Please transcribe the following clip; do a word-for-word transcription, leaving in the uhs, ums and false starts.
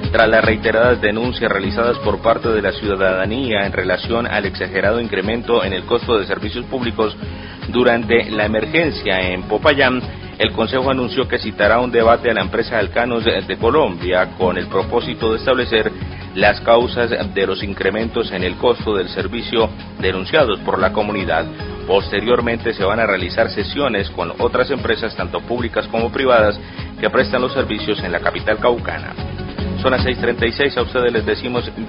Tras las reiteradas denuncias realizadas por parte de la ciudadanía en relación al exagerado incremento en el costo de servicios públicos durante la emergencia en Popayán, el Consejo anunció que citará un debate a la empresa Alcanos de Colombia con el propósito de establecer las causas de los incrementos en el costo del servicio denunciados por la comunidad. Posteriormente se van a realizar sesiones con otras empresas, tanto públicas como privadas, que prestan los servicios en la capital caucana. Son las seis treinta y seis, a ustedes les decimos